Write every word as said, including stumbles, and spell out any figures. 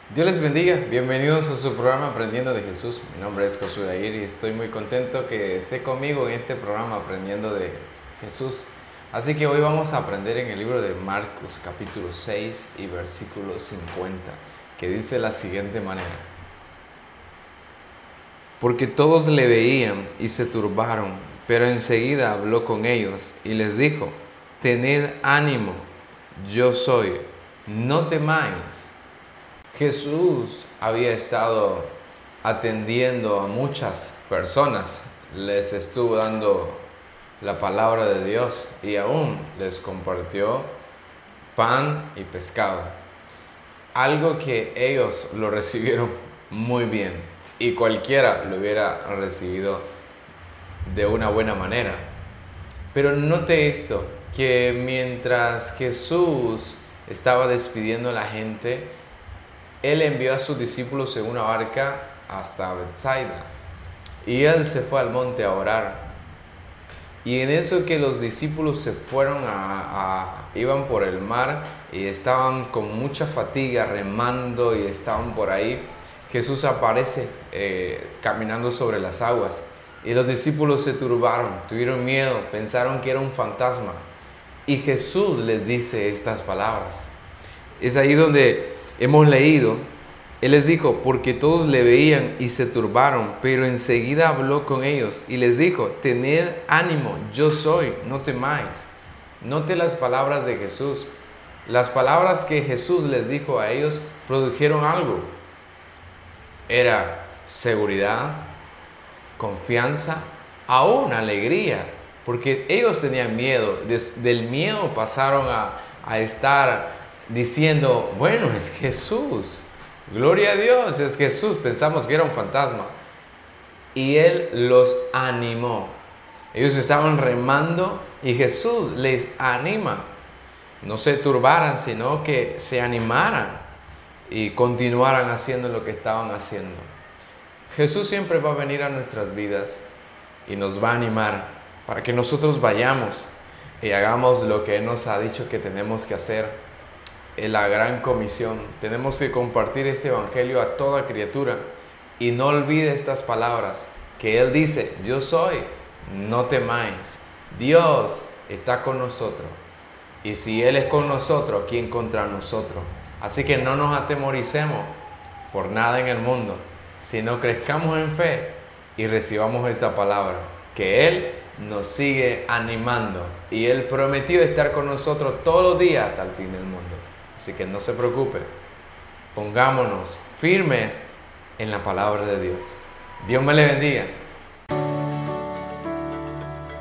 Dios les bendiga, bienvenidos a su programa Aprendiendo de Jesús. Mi nombre es Josué Air y estoy muy contento que esté conmigo en este programa Aprendiendo de Jesús. Así que hoy vamos a aprender en el libro de Marcos capítulo seis y versículo cincuenta, que dice de la siguiente manera: porque todos le veían y se turbaron, pero enseguida habló con ellos y les dijo: tened ánimo, yo soy, no temáis. Jesús había estado atendiendo a muchas personas, les estuvo dando la palabra de Dios y aún les compartió pan y pescado. Algo que ellos lo recibieron muy bien y cualquiera lo hubiera recibido de una buena manera. Pero note esto, que mientras Jesús estaba despidiendo a la gente, Él envió a sus discípulos en una barca hasta Betsaida y Él se fue al monte a orar. Y en eso que los discípulos se fueron a, a iban por el mar y estaban con mucha fatiga remando y estaban por ahí, Jesús aparece eh, caminando sobre las aguas y los discípulos se turbaron, tuvieron miedo, pensaron que era un fantasma y Jesús les dice estas palabras. Es ahí donde hemos leído, Él les dijo: porque todos le veían y se turbaron, pero enseguida habló con ellos y les dijo: tened ánimo, yo soy, no temáis. Note las palabras de Jesús. Las palabras que Jesús les dijo a ellos produjeron algo. Era seguridad, confianza, aún alegría, porque ellos tenían miedo. Des, del miedo pasaron a, a estar diciendo: bueno, es Jesús, gloria a Dios, es Jesús. Pensamos que era un fantasma. Y Él los animó. Ellos estaban remando y Jesús les anima. No se turbaran, sino que se animaran y continuaran haciendo lo que estaban haciendo. Jesús siempre va a venir a nuestras vidas y nos va a animar para que nosotros vayamos y hagamos lo que Él nos ha dicho que tenemos que hacer. En la gran comisión tenemos que compartir este evangelio a toda criatura y no olvide estas palabras que Él dice: yo soy, no temáis. Dios está con nosotros y si Él es con nosotros, ¿quién contra nosotros? Así que no nos atemoricemos por nada en el mundo, sino crezcamos en fe y recibamos esta palabra, que Él nos sigue animando y Él prometió estar con nosotros todos los días hasta el fin del mundo. Así que no se preocupe, pongámonos firmes en la palabra de Dios. Dios me le bendiga.